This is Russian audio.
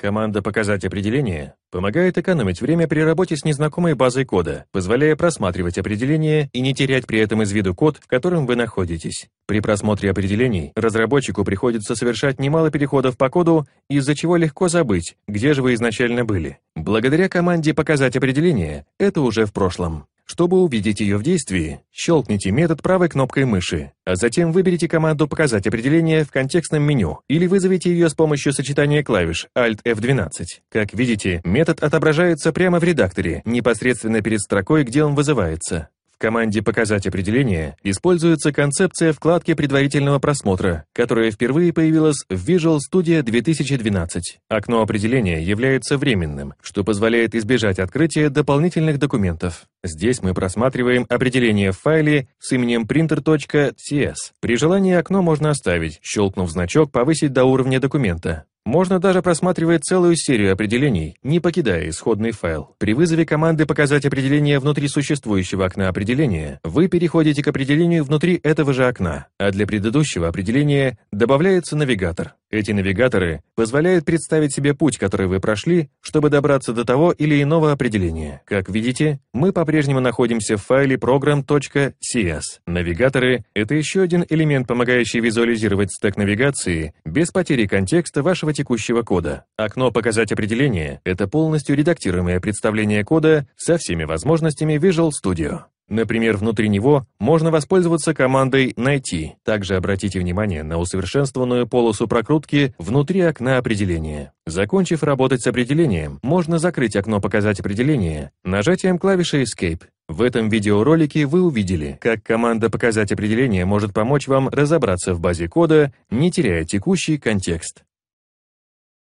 Команда «Показать определение» помогает экономить время при работе с незнакомой базой кода, позволяя просматривать определения и не терять при этом из виду код, в котором вы находитесь. При просмотре определений разработчику приходится совершать немало переходов по коду, из-за чего легко забыть, где же вы изначально были. Благодаря команде «Показать определение» это уже в прошлом. Чтобы увидеть ее в действии, щелкните метод правой кнопкой мыши, а затем выберите команду «Показать определение» в контекстном меню или вызовите ее с помощью сочетания клавиш Alt F12. Как видите, метод отображается прямо в редакторе, непосредственно перед строкой, где он вызывается. В команде «Показать определение» используется концепция вкладки предварительного просмотра, которая впервые появилась в Visual Studio 2012. Окно определения является временным, что позволяет избежать открытия дополнительных документов. Здесь мы просматриваем определение в файле с именем printer.cs. При желании окно можно оставить, щелкнув значок «Повысить до уровня документа». Можно даже просматривать целую серию определений, не покидая исходный файл. При вызове команды «Показать определение» внутри существующего окна определения, вы переходите к определению внутри этого же окна, а для предыдущего определения добавляется навигатор. Эти навигаторы позволяют представить себе путь, который вы прошли, чтобы добраться до того или иного определения. Как видите, мы по-прежнему находимся в файле program.cs. Навигаторы — это еще один элемент, помогающий визуализировать стек навигации без потери контекста вашего текущего кода. Окно «Показать определение» — это полностью редактируемое представление кода со всеми возможностями Visual Studio. Например, внутри него можно воспользоваться командой «Найти». Также обратите внимание на усовершенствованную полосу прокрутки внутри окна определения. Закончив работать с определением, можно закрыть окно «Показать определение» нажатием клавиши Escape. В этом видеоролике вы увидели, как команда «Показать определение» может помочь вам разобраться в базе кода, не теряя текущий контекст.